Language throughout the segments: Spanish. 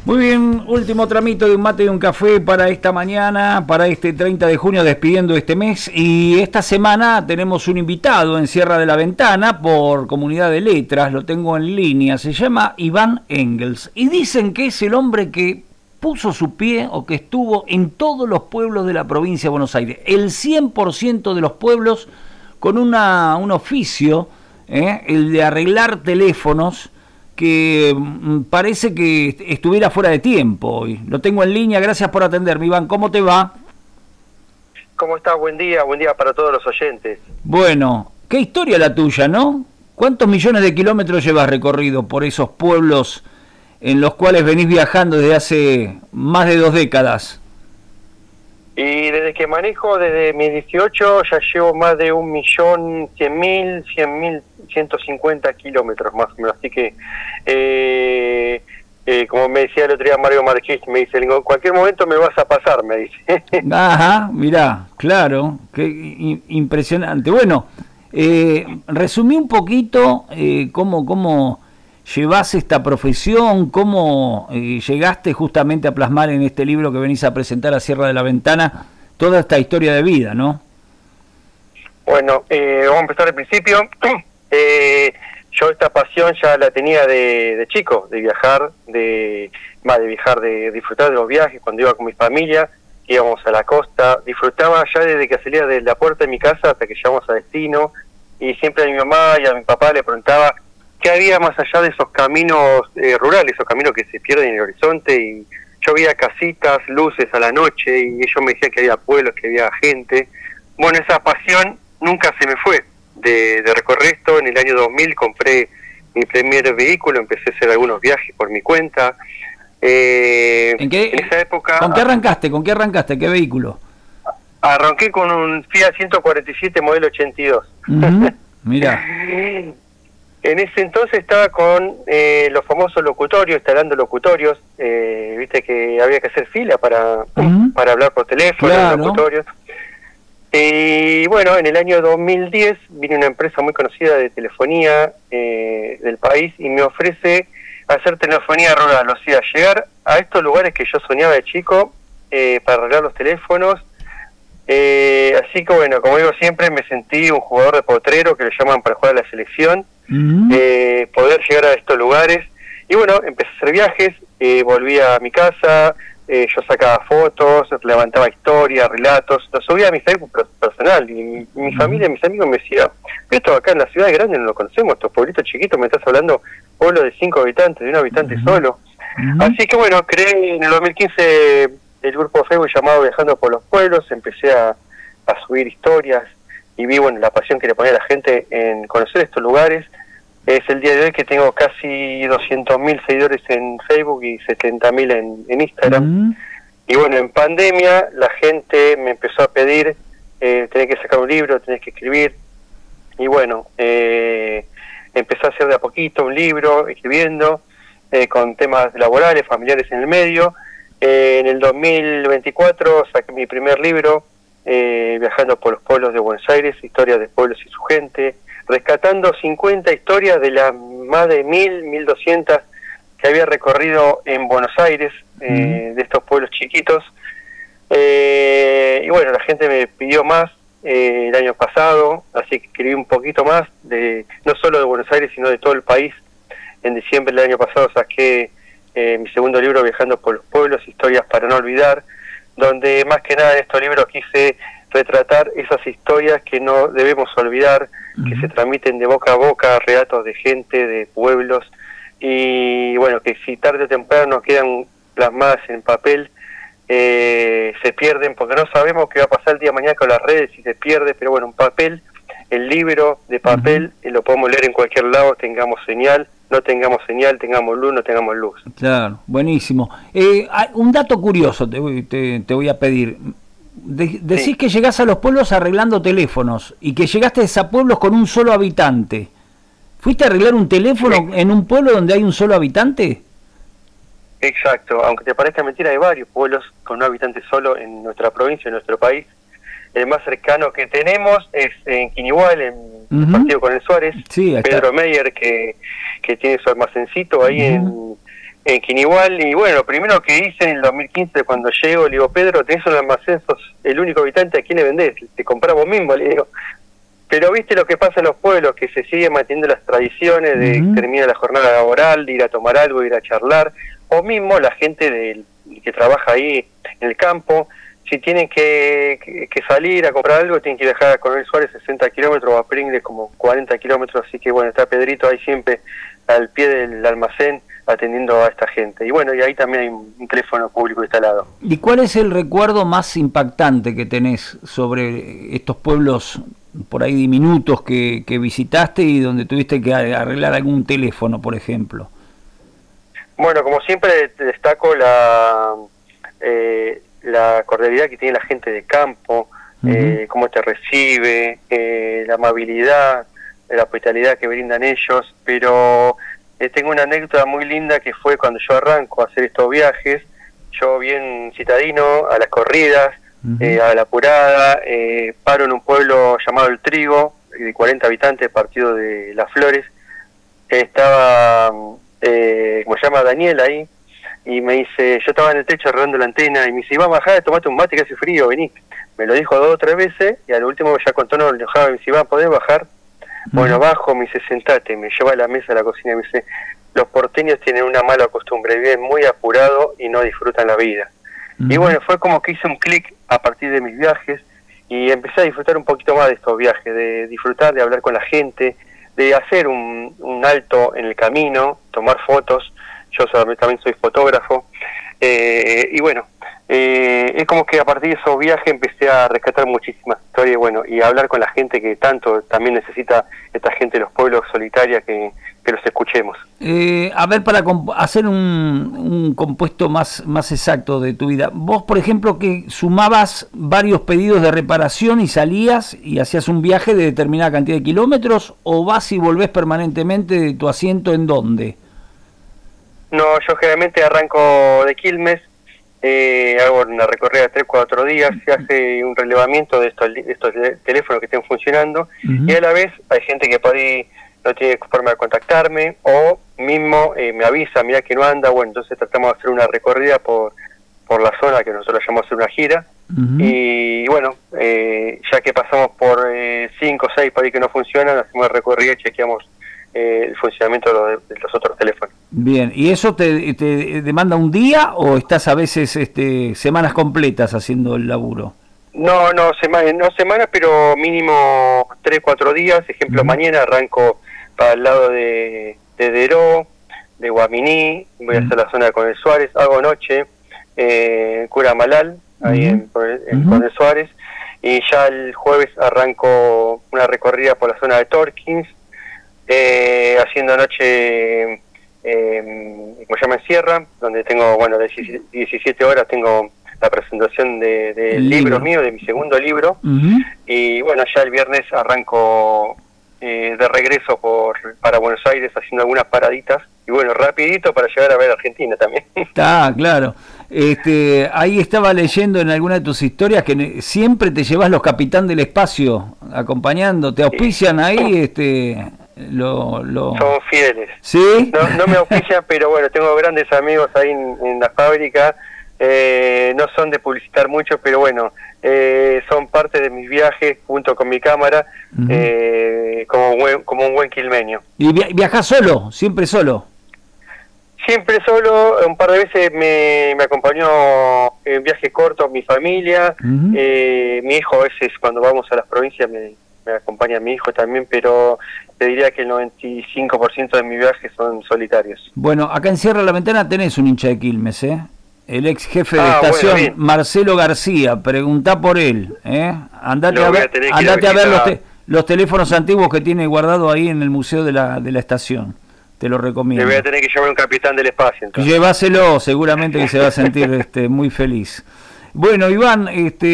Muy bien, último tramito de un mate y un café para esta mañana, para este 30 de junio, despidiendo este mes. Y esta semana tenemos un invitado en Sierra de la Ventana por Comunidad de Letras, lo tengo en línea, se llama Iván Engels. Y dicen que es el hombre que puso su pie o que estuvo en todos los pueblos de la provincia de Buenos Aires. El 100% de los pueblos con un oficio, el de arreglar teléfonos, que parece que estuviera fuera de tiempo hoy. Lo tengo en línea, gracias por atenderme, Iván. ¿Cómo te va? ¿Cómo estás? Buen día para todos los oyentes. Bueno, qué historia la tuya, ¿no? ¿Cuántos millones de kilómetros llevas recorrido por esos pueblos en los cuales venís viajando desde hace más de 2 décadas? Y desde que manejo, desde mis 18, ya llevo más de 1.100.150 kilómetros más o menos. Así que, como me decía el otro día Mario Marqués, me dice, en cualquier momento me vas a pasar, me dice. Ajá, mirá, claro, qué impresionante. Bueno, resumí un poquito cómo llevás esta profesión, cómo llegaste justamente a plasmar en este libro que venís a presentar a Sierra de la Ventana toda esta historia de vida, ¿no? Bueno, vamos a empezar al principio. Yo esta pasión ya la tenía de chico, de viajar, de disfrutar de los viajes cuando iba con mi familia, íbamos a la costa, disfrutaba ya desde que salía de la puerta de mi casa hasta que llegamos a destino, y siempre a mi mamá y a mi papá le preguntaba qué había más allá de esos caminos rurales, esos caminos que se pierden en el horizonte, y yo veía casitas, luces a la noche, y ellos me decían que había pueblos, que había gente. Bueno, esa pasión nunca se me fue de recorrer esto. En el año 2000 compré mi primer vehículo, empecé a hacer algunos viajes por mi cuenta. En esa época... ¿Con qué arrancaste? ¿Qué vehículo? Arranqué con un Fiat 147 modelo 82. Mira. En ese entonces estaba con los famosos locutorios, instalando locutorios, viste que había que hacer fila para hablar por teléfono, claro. Locutorios. Y bueno, en el año 2010 vino una empresa muy conocida de telefonía del país y me ofrece hacer telefonía rural, o sea, llegar a estos lugares que yo soñaba de chico para arreglar los teléfonos. Así que bueno, como digo siempre, me sentí un jugador de potrero que le llaman para jugar a la selección. Poder llegar a estos lugares, y bueno, empecé a hacer viajes, volví a mi casa, yo sacaba fotos, levantaba historias, relatos, los subía a mi Facebook personal, y mi familia y mis amigos me decían, esto acá en la ciudad grande no lo conocemos, estos pueblitos chiquitos, me estás hablando pueblo de 5 habitantes, de un habitante solo. Así que bueno, creé en el 2015 el grupo Facebook llamado Viajando por los Pueblos, empecé a subir historias y vi, bueno, la pasión que le ponía a la gente en conocer estos lugares. Es el día de hoy que tengo casi 200.000 seguidores en Facebook y 70.000 en Instagram. Y bueno, en pandemia la gente me empezó a pedir, tenés que sacar un libro, tenés que escribir. Y bueno, empecé a hacer de a poquito un libro, escribiendo, con temas laborales, familiares en el medio. En el 2024 saqué mi primer libro, Viajando por los pueblos de Buenos Aires, historias de pueblos y su gente, rescatando 50 historias de las más de 1.200 que había recorrido en Buenos Aires, de estos pueblos chiquitos. Y bueno, la gente me pidió más el año pasado, así que escribí un poquito más, no solo de Buenos Aires, sino de todo el país. En diciembre del año pasado saqué mi segundo libro, Viajando por los pueblos, historias para no olvidar, donde más que nada en estos libros quise retratar esas historias que no debemos olvidar, que se transmiten de boca a boca, relatos de gente, de pueblos, y bueno, que si tarde o temprano quedan plasmadas en papel, se pierden, porque no sabemos qué va a pasar el día de mañana con las redes, si se pierde, pero bueno, un papel, el libro de papel, lo podemos leer en cualquier lado, tengamos señal, no tengamos señal, tengamos luz, no tengamos luz. Claro, buenísimo. Un dato curioso te voy a pedir. Decís sí, que llegás a los pueblos arreglando teléfonos y que llegaste a pueblos con un solo habitante. ¿Fuiste a arreglar un teléfono en un pueblo donde hay un solo habitante? Exacto, aunque te parezca mentira, hay varios pueblos con un habitante solo en nuestra provincia, en nuestro país. El más cercano que tenemos es en Quinigual, en el partido con el Suárez, sí, Pedro Meyer, que tiene su almacencito ahí en en Quinigual, y bueno, lo primero que hice en el 2015 cuando llego, le digo, Pedro, tenés un almacén, sos el único habitante, ¿a quién le vendés? Te comprás vos mismo, le digo. Pero viste lo que pasa en los pueblos, que se siguen manteniendo las tradiciones de termina la jornada laboral, de ir a tomar algo, ir a charlar, o mismo la gente que trabaja ahí en el campo, si tienen que salir a comprar algo, tienen que viajar a Coronel Suárez 60 kilómetros, o a Pringles como 40 kilómetros, así que bueno, está Pedrito ahí siempre al pie del almacén atendiendo a esta gente. Y bueno, y ahí también hay un teléfono público instalado. ¿Y cuál es el recuerdo más impactante que tenés sobre estos pueblos por ahí diminutos que visitaste y donde tuviste que arreglar algún teléfono, por ejemplo? Bueno, como siempre destaco la cordialidad que tiene la gente de campo, cómo te recibe, la amabilidad, la hospitalidad que brindan ellos, pero tengo una anécdota muy linda que fue cuando yo arranco a hacer estos viajes, yo bien citadino, a las corridas, a la apurada, paro en un pueblo llamado El Trigo, de 40 habitantes, partido de Las Flores, estaba, como se llama, Daniel ahí, y me dice, yo estaba en el techo arreglando la antena, y me dice, va a bajar, tomate un mate que hace frío, vení. Me lo dijo 2 o 3 veces, y al último ya con tono enojado, me dice, va, ¿podés bajar? Bueno, bajo, me dice, sentate, me lleva a la mesa a la cocina, me dice, los porteños tienen una mala costumbre, viven muy apurado y no disfrutan la vida. Y bueno, fue como que hice un clic a partir de mis viajes y empecé a disfrutar un poquito más de estos viajes, de disfrutar, de hablar con la gente, de hacer un alto en el camino, tomar fotos. Yo también soy fotógrafo, y bueno, es como que a partir de esos viajes empecé a rescatar muchísimas historias, bueno, y a hablar con la gente que tanto también necesita esta gente de los pueblos solitarios, que los escuchemos. A ver, para hacer un compuesto más exacto de tu vida, vos, por ejemplo, que sumabas varios pedidos de reparación y salías y hacías un viaje de determinada cantidad de kilómetros, o vas y volvés permanentemente de tu asiento, ¿en dónde? No, yo generalmente arranco de Quilmes, hago una recorrida de 3-4 días, se hace un relevamiento de estos teléfonos que estén funcionando, y a la vez hay gente que por ahí no tiene forma de contactarme, o mismo me avisa, mira que no anda, bueno, entonces tratamos de hacer una recorrida por la zona que nosotros llamamos hacer una gira, y bueno, ya que pasamos por 5 o 6 por ahí que no funcionan, hacemos la recorrida y chequeamos el funcionamiento de los otros teléfonos. Bien, ¿y eso te demanda un día o estás a veces semanas completas haciendo el laburo? No semanas, pero mínimo 3-4 días. Ejemplo, mañana arranco para el lado de Deró, de Guaminí, voy a hacer la zona de Coronel Suárez, hago noche, Cura Malal, ahí en Coronel Suárez, y ya el jueves arranco una recorrida por la zona de Torkins, haciendo noche, como se llama, en Sierra, donde tengo, bueno, de 17 horas tengo la presentación del libro mío, de mi segundo libro, y bueno, ya el viernes arranco de regreso para Buenos Aires, haciendo algunas paraditas, y bueno, rapidito para llegar a ver Argentina también. Está, claro. Ahí estaba leyendo en alguna de tus historias que siempre te llevas los Capitán del Espacio acompañando, te auspician ahí, Son fieles. ¿Sí? No me auspician, pero bueno, tengo grandes amigos ahí en la fábrica, no son de publicitar mucho, pero bueno, son parte de mis viajes junto con mi cámara, como un buen quilmeño. ¿Y viajás solo? ¿Siempre solo? Siempre solo, un par de veces me acompañó en viajes cortos mi familia, mi hijo a veces cuando vamos a las provincias me acompaña mi hijo también, pero te diría que el 95% de mis viajes son solitarios. Bueno, acá en Sierra de la Ventana tenés un hincha de Quilmes, el ex jefe de estación, bueno, Marcelo García, preguntá por él, andate a ver los teléfonos antiguos que tiene guardado ahí en el museo de la estación, te lo recomiendo. Le voy a tener que llevar un Capitán del Espacio, entonces. Llévaselo, seguramente que se va a sentir muy feliz. Bueno, Iván,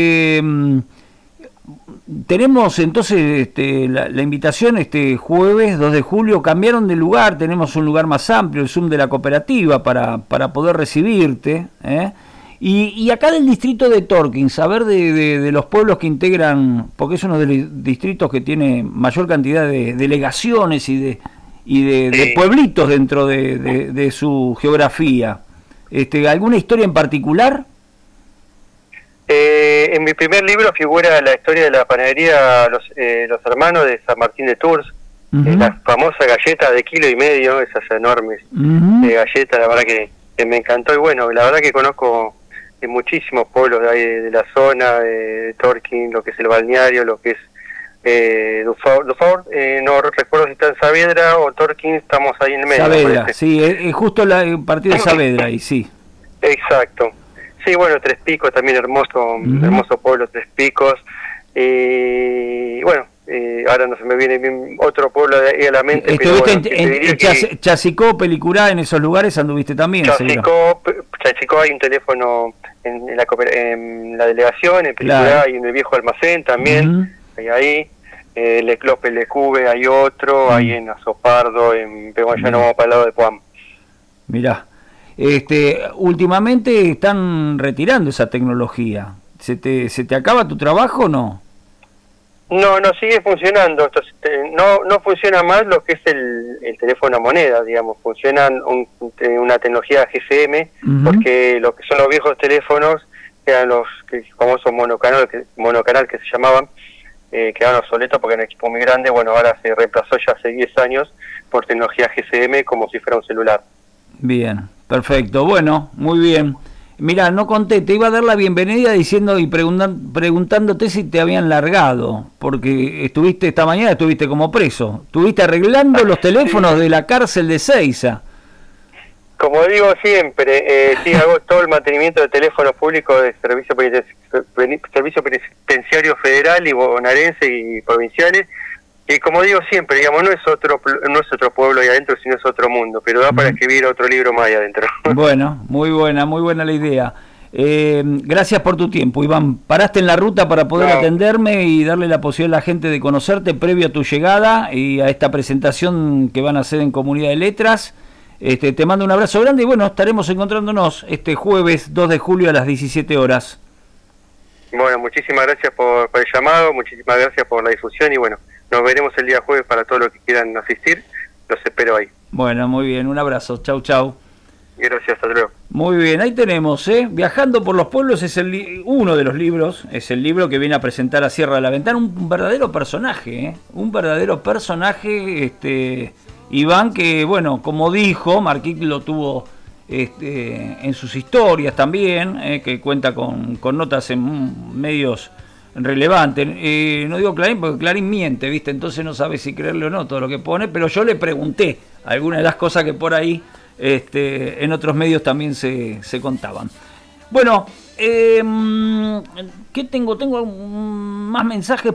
tenemos entonces la invitación jueves 2 de julio, cambiaron de lugar, tenemos un lugar más amplio, el Zoom de la cooperativa para poder recibirte, y acá del distrito de Torkins, a ver de los pueblos que integran, porque es uno de los distritos que tiene mayor cantidad de delegaciones y y de pueblitos dentro de su geografía. ¿Alguna historia en particular? En mi primer libro figura la historia de la panadería Los Hermanos de San Martín de Tours, la famosa galleta de 1,5 kilos, esas enormes galletas, la verdad que me encantó. Y bueno, la verdad que conozco muchísimos pueblos de ahí, de la zona, de Torquín, lo que es el balneario, lo que es Dufour, no recuerdo si está en Saavedra o Torquín, estamos ahí en el medio. Saavedra, sí, es justo el partido de Saavedra ahí, sí. Exacto. Sí, bueno, Tres Picos también, hermoso pueblo, Tres Picos. Y bueno, ahora no se me viene bien otro pueblo de ahí a la mente. ¿Estuviste en Chasicó, Pelicurá, en esos lugares anduviste también? Chasicó hay un teléfono en la delegación, en Pelicurá y en el viejo almacén también, ahí. Leclope, Lecube, hay otro, hay en Azopardo, en Peguayano, vamos para el lado de Puam. Mirá. Últimamente están retirando esa tecnología. ¿Se te acaba tu trabajo o no? No, sigue funcionando. No funciona más lo que es el teléfono a moneda, digamos. Funciona una tecnología GSM, porque lo que son los viejos teléfonos, que eran los famosos monocanal que se llamaban, quedaron obsoletos porque era un equipo muy grande. Bueno, ahora se reemplazó ya hace 10 años por tecnología GSM como si fuera un celular. Bien, perfecto. Bueno, muy bien. Mirá, no conté, te iba a dar la bienvenida diciendo y preguntándote si te habían largado, porque esta mañana estuviste como preso. Estuviste arreglando los teléfonos de la cárcel de Seiza. Como digo siempre, sí, hago todo el mantenimiento de teléfonos públicos de servicio penitenciario federal y bonaerense y provinciales. Y como digo siempre, digamos, no es otro pueblo ahí adentro, sino es otro mundo, pero da para escribir otro libro más ahí adentro. Bueno, muy buena la idea. Gracias por tu tiempo, Iván. Paraste en la ruta para poder atenderme y darle la posibilidad a la gente de conocerte previo a tu llegada y a esta presentación que van a hacer en Comunidad de Letras. Te mando un abrazo grande y bueno, estaremos encontrándonos este jueves 2 de julio a las 17 horas. Bueno, muchísimas gracias por el llamado, muchísimas gracias por la difusión y bueno, nos veremos el día jueves para todos los que quieran asistir. Los espero ahí. Bueno, muy bien. Un abrazo. Chau. Gracias, hasta luego. Muy bien, ahí tenemos, Viajando por los pueblos es uno de los libros, es el libro que viene a presentar a Sierra de la Ventana, un verdadero personaje, Iván, que bueno, como dijo, Marquín lo tuvo en sus historias también, que cuenta con notas en medios relevante, no digo Clarín porque Clarín miente, ¿viste? Entonces no sabe si creerle o no todo lo que pone, pero yo le pregunté algunas de las cosas que por ahí en otros medios también se contaban. Bueno, ¿qué tengo? Tengo más mensajes.